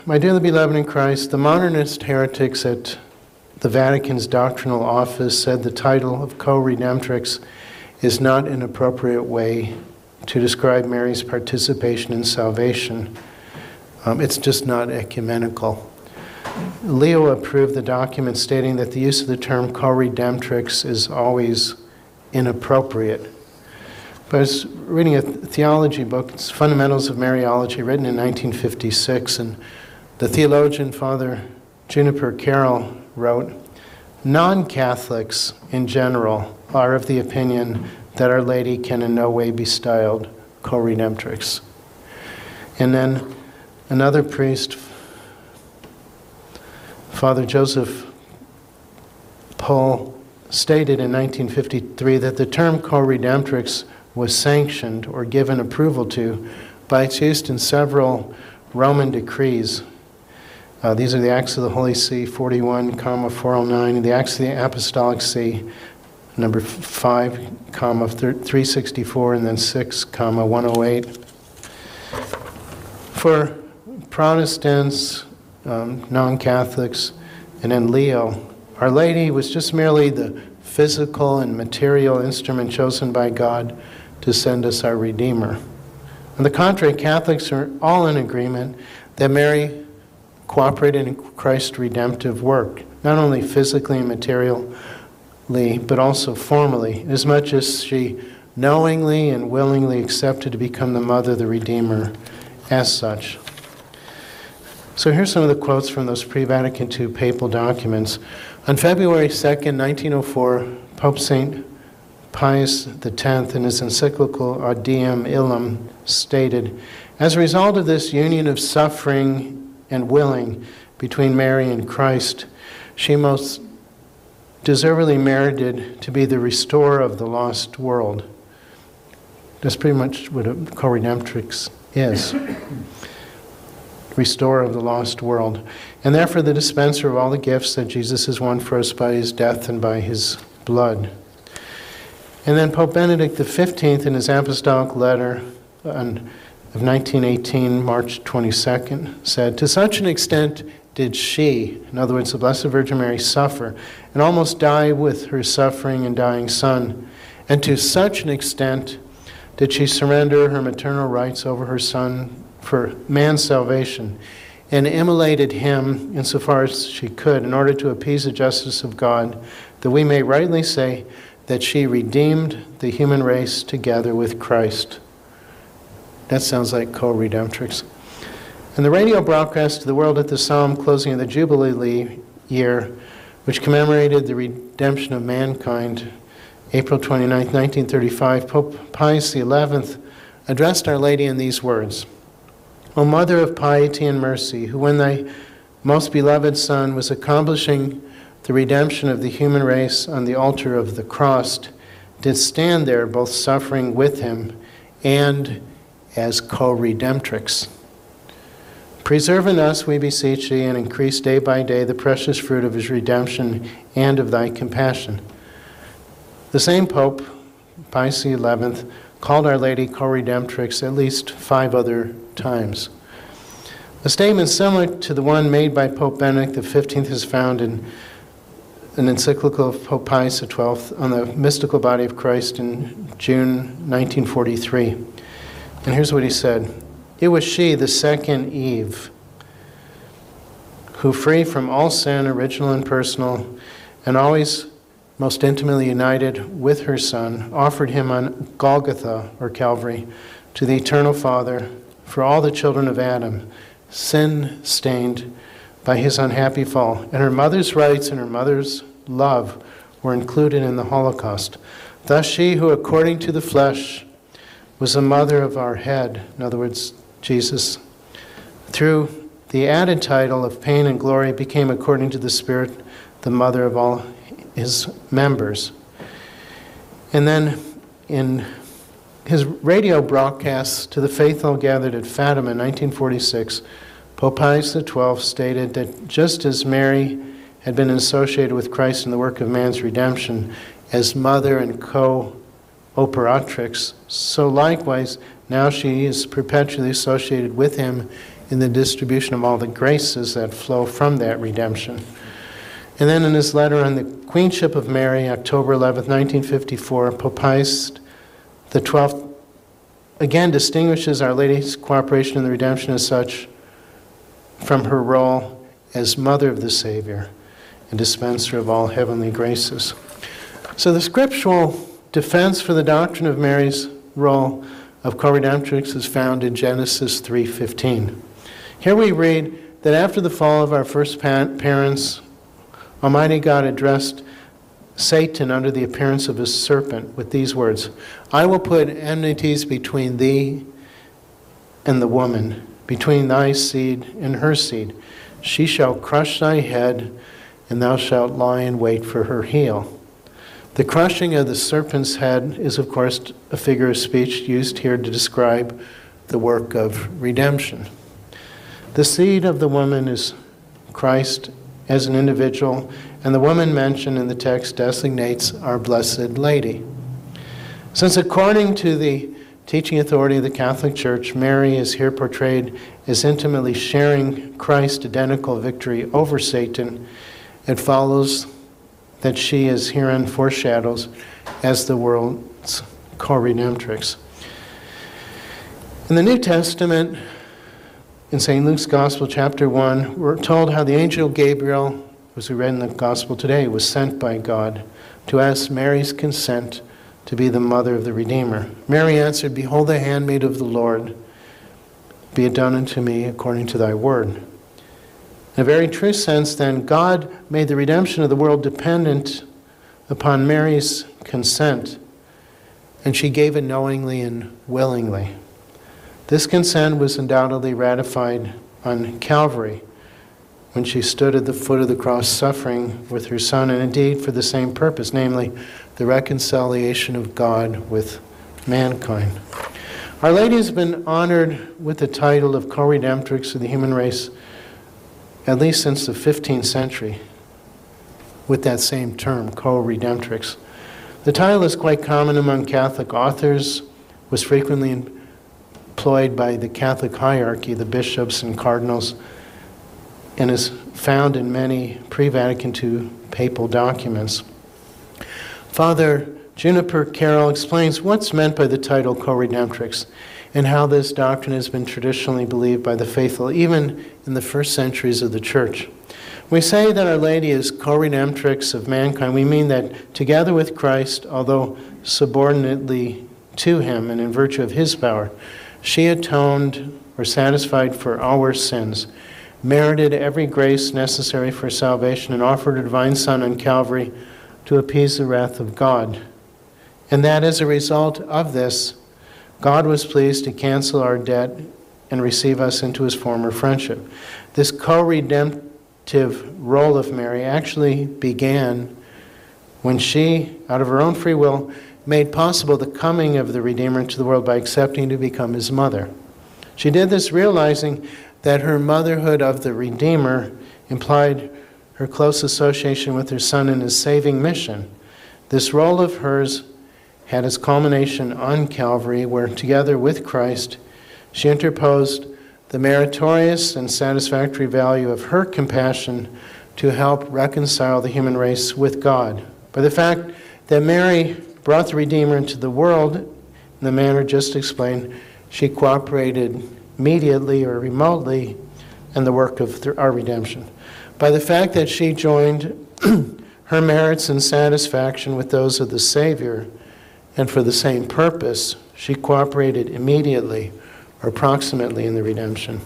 My dearly beloved in Christ, the modernist heretics at the Vatican's doctrinal office said the title of co-redemptrix is not an appropriate way to describe Mary's participation in salvation. It's just not ecumenical. Leo approved the document stating that the use of the term co-redemptrix is always inappropriate. But I was reading a theology book, it's Fundamentals of Mariology, written in 1956, and the theologian Father Juniper Carroll wrote, "Non-Catholics in general are of the opinion that Our Lady can in no way be styled co-redemptrix." And then another priest, Father Joseph Pohl, stated in 1953 that the term co-redemptrix was sanctioned or given approval to by its use in several Roman decrees. These are the Acts of the Holy See, 41, 409, and the Acts of the Apostolic See, number 5, 364, and then 6, 108. For Protestants, non-Catholics, and then Leo, Our Lady was just merely the physical and material instrument chosen by God to send us our Redeemer. On the contrary, Catholics are all in agreement that Mary cooperated in Christ's redemptive work, not only physically and materially, but also formally, as much as she knowingly and willingly accepted to become the mother of the Redeemer as such. So here's some of the quotes from those pre-Vatican II papal documents. On February 2nd, 1904, Pope St. Pius X, in his encyclical Ad Diem Illum, stated, "As a result of this union of suffering and willing between Mary and Christ, she most deservedly merited to be the restorer of the lost world." That's pretty much what a co-redemptrix is. Restorer of the lost world. And therefore the dispenser of all the gifts that Jesus has won for us by his death and by his blood. And then Pope Benedict XV, in his apostolic letter of 1918, March 22nd, said, "To such an extent did she," in other words, the Blessed Virgin Mary, "suffer and almost die with her suffering and dying Son. And to such an extent did she surrender her maternal rights over her Son for man's salvation, and immolated him insofar as she could in order to appease the justice of God, that we may rightly say that she redeemed the human race together with Christ." That sounds like co-redemptrix. And the radio broadcast to the world at the solemn closing of the Jubilee year, which commemorated the redemption of mankind, April 29, 1935, Pope Pius XI addressed Our Lady in these words, "O Mother of piety and mercy, who when thy most beloved Son was accomplishing the redemption of the human race on the altar of the cross, did stand there both suffering with him and as co-redemptrix. Preserve in us, we beseech thee, and increase day by day the precious fruit of his redemption and of thy compassion." The same Pope, Pius XI, called Our Lady co-redemptrix at least 5 other times. A statement similar to the one made by Pope Benedict XV is found in an encyclical of Pope Pius XII on the mystical body of Christ in June 1943. And here's what he said. "It was she, the second Eve, who, free from all sin, original and personal, and always most intimately united with her Son, offered him on Golgotha, or Calvary, to the eternal Father for all the children of Adam, sin-stained by his unhappy fall. And her mother's rights and her mother's love were included in the Holocaust. Thus she who, according to the flesh, was the mother of our head," in other words, Jesus, "through the added title of pain and glory became, according to the Spirit, the mother of all his members." And then in his radio broadcasts to the faithful gathered at Fatima in 1946, Pope Pius XII stated that just as Mary had been associated with Christ in the work of man's redemption as mother and co-operatrix, so likewise now she is perpetually associated with him in the distribution of all the graces that flow from that redemption. And then in his letter on the Queenship of Mary, October 11th, 1954, Pope Pius XII again distinguishes Our Lady's cooperation in the redemption as such from her role as Mother of the Savior and dispenser of all heavenly graces. So the scriptural defense for the doctrine of Mary's role of co-redemptrix is found in Genesis 3:15. Here we read that after the fall of our first parents, Almighty God addressed Satan under the appearance of a serpent with these words, "I will put enmities between thee and the woman, between thy seed and her seed. She shall crush thy head, and thou shalt lie in wait for her heel." The crushing of the serpent's head is, of course, a figure of speech used here to describe the work of redemption. The seed of the woman is Christ as an individual, and the woman mentioned in the text designates our Blessed Lady. Since according to the teaching authority of the Catholic Church, Mary is here portrayed as intimately sharing Christ's identical victory over Satan, it follows that she is herein foreshadows as the world's co-redemptrix. In the New Testament, in St. Luke's Gospel, chapter 1, we're told how the angel Gabriel, as we read in the Gospel today, was sent by God to ask Mary's consent to be the mother of the Redeemer. Mary answered, "Behold the handmaid of the Lord, be it done unto me according to thy word." In a very true sense, then, God made the redemption of the world dependent upon Mary's consent, and she gave it knowingly and willingly. This consent was undoubtedly ratified on Calvary when she stood at the foot of the cross suffering with her Son, and indeed for the same purpose, namely the reconciliation of God with mankind. Our Lady has been honored with the title of co-redemptrix of the human race at least since the 15th century, with that same term, co-redemptrix. The title is quite common among Catholic authors, was frequently employed by the Catholic hierarchy, the bishops and cardinals, and is found in many pre-Vatican II papal documents. Father Juniper Carroll explains what's meant by the title co-redemptrix and how this doctrine has been traditionally believed by the faithful, even in the first centuries of the Church. When we say that Our Lady is co-redemptrix of mankind, we mean that together with Christ, although subordinately to him and in virtue of his power, she atoned or satisfied for our sins, merited every grace necessary for salvation, and offered her divine Son on Calvary to appease the wrath of God. And that as a result of this, God was pleased to cancel our debt and receive us into his former friendship. This co-redemptive role of Mary actually began when she, out of her own free will, made possible the coming of the Redeemer into the world by accepting to become his mother. She did this realizing that her motherhood of the Redeemer implied her close association with her Son in his saving mission. This role of hers had its culmination on Calvary, where together with Christ, she interposed the meritorious and satisfactory value of her compassion to help reconcile the human race with God. By the fact that Mary brought the Redeemer into the world in the manner just explained, she cooperated immediately or remotely in the work of our redemption. By the fact that she joined her merits and satisfaction with those of the Savior, and for the same purpose, she cooperated immediately or approximately in the redemption.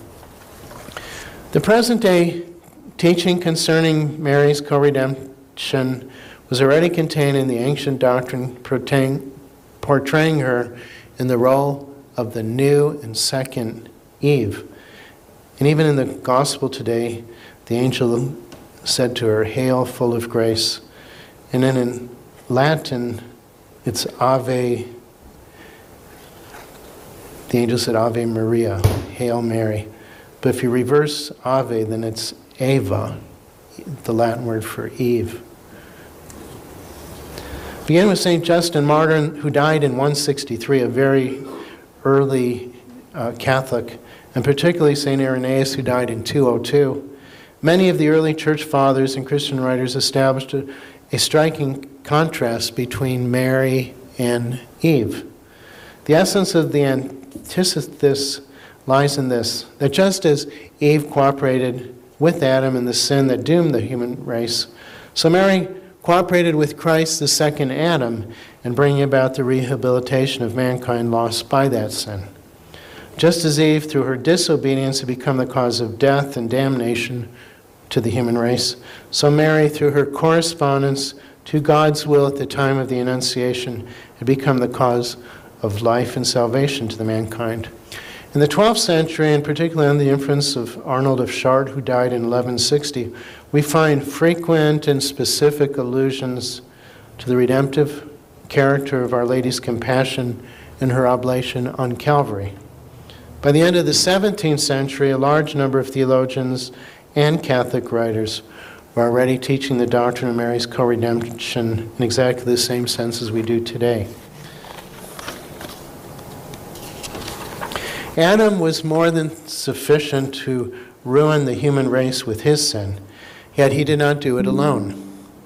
The present-day teaching concerning Mary's co-redemption was already contained in the ancient doctrine portraying her in the role of the new and second Eve. And even in the gospel today, the angel said to her, "Hail, full of grace." And then in Latin, it's Ave, the angel said Ave Maria, Hail Mary. But if you reverse Ave, then it's Eva, the Latin word for Eve. Begin with St. Justin Martyr, who died in 163, a very early Catholic, and particularly St. Irenaeus, who died in 202, many of the early church fathers and Christian writers established a striking contrast between Mary and Eve. The essence of the antithesis lies in this, that just as Eve cooperated with Adam in the sin that doomed the human race, so Mary cooperated with Christ, the second Adam, in bringing about the rehabilitation of mankind lost by that sin. Just as Eve, through her disobedience, had become the cause of death and damnation to the human race, so Mary, through her correspondence to God's will at the time of the Annunciation, had become the cause of life and salvation to the mankind. In the 12th century, and particularly under the influence of Arnold of Chartres, who died in 1160, we find frequent and specific allusions to the redemptive character of Our Lady's compassion in her oblation on Calvary. By the end of the 17th century, a large number of theologians and Catholic writers were already teaching the doctrine of Mary's co-redemption in exactly the same sense as we do today. Adam was more than sufficient to ruin the human race with his sin, yet he did not do it alone.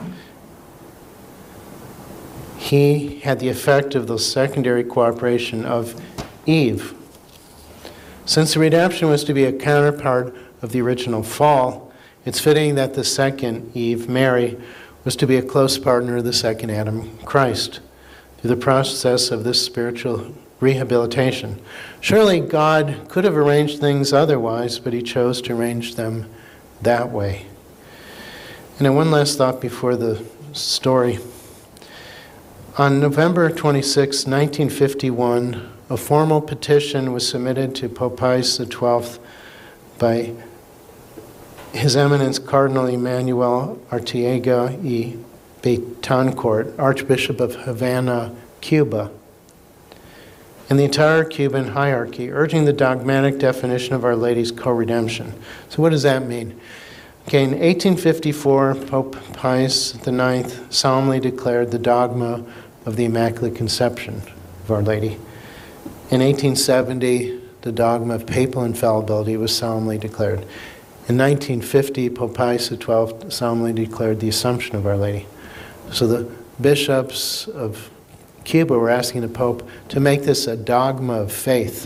He had the effect of the secondary cooperation of Eve. Since the redemption was to be a counterpart of the original fall, it's fitting that the second Eve, Mary, was to be a close partner of the second Adam, Christ, through the process of this spiritual rehabilitation. Surely God could have arranged things otherwise, but he chose to arrange them that way. And then one last thought before the story. On November 26, 1951, a formal petition was submitted to Pope Pius XII by His Eminence Cardinal Emmanuel Arteaga y Betancourt, Archbishop of Havana, Cuba, and the entire Cuban hierarchy, urging the dogmatic definition of Our Lady's co-redemption. So what does that mean? Okay, in 1854, Pope Pius IX solemnly declared the dogma of the Immaculate Conception of Our Lady. In 1870, the dogma of papal infallibility was solemnly declared. In 1950, Pope Pius XII solemnly declared the Assumption of Our Lady. So the bishops of Cuba were asking the Pope to make this a dogma of faith,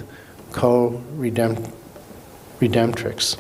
co-redemptrix.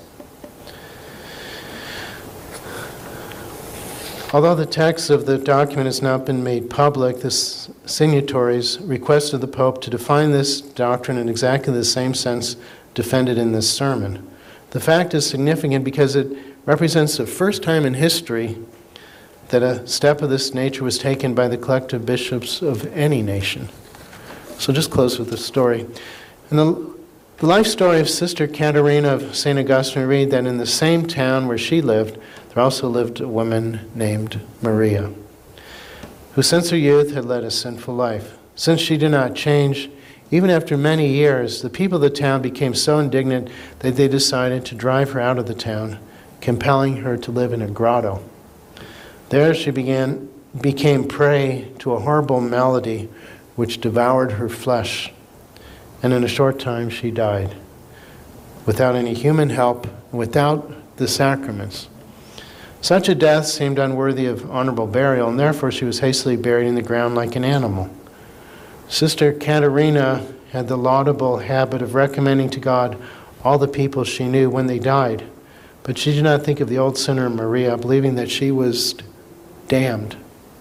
Although the text of the document has not been made public, the signatories requested the Pope to define this doctrine in exactly the same sense defended in this sermon. The fact is significant because it represents the first time in history that a step of this nature was taken by the collective bishops of any nation. So just close with this story. In the life story of Sister Caterina of St. Augustine, we read that in the same town where she lived, there also lived a woman named Maria, who since her youth had led a sinful life. Since she did not change, even after many years, the people of the town became so indignant that they decided to drive her out of the town, compelling her to live in a grotto. There she became prey to a horrible malady which devoured her flesh, and in a short time she died, without any human help, without the sacraments. Such a death seemed unworthy of honorable burial, and therefore she was hastily buried in the ground like an animal. Sister Caterina had the laudable habit of recommending to God all the people she knew when they died, but she did not think of the old sinner Maria, believing that she was damned.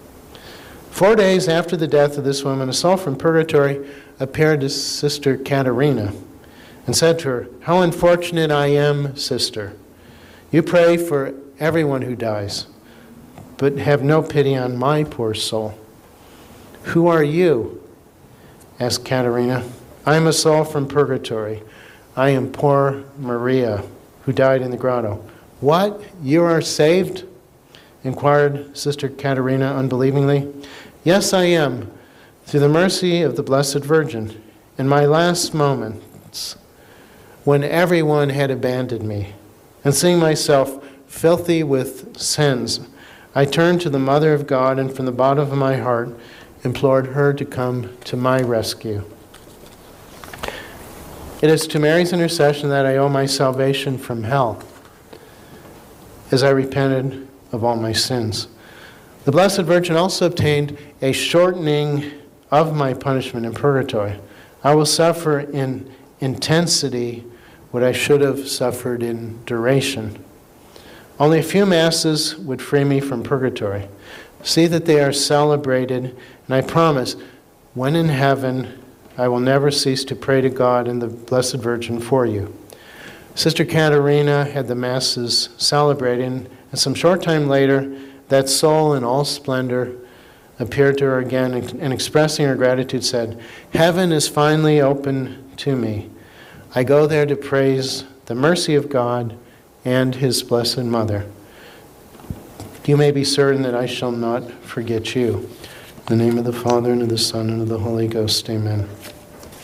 4 days after the death of this woman, a soul from purgatory appeared to Sister Caterina and said to her, "How unfortunate I am, sister. You pray for everyone who dies, but have no pity on my poor soul." "Who are you?" asked Caterina. "I am a soul from purgatory. I am poor Maria, who died in the grotto." "What? You are saved?" inquired Sister Caterina unbelievingly. "Yes, I am, through the mercy of the Blessed Virgin. In my last moments, when everyone had abandoned me, and seeing myself filthy with sins, I turned to the Mother of God and from the bottom of my heart implored her to come to my rescue." It is to Mary's intercession that I owe my salvation from hell, as I repented of all my sins. The Blessed Virgin also obtained a shortening of my punishment in purgatory. I will suffer in intensity what I should have suffered in duration. Only a few Masses would free me from purgatory. See that they are celebrated, and I promise, when in heaven, I will never cease to pray to God and the Blessed Virgin for you. Sister Katerina had the Masses celebrated, and some short time later, that soul in all splendor appeared to her again and expressing her gratitude said, "Heaven is finally open to me. I go there to praise the mercy of God and His Blessed Mother. You may be certain that I shall not forget you." In the name of the Father, and of the Son, and of the Holy Ghost, amen.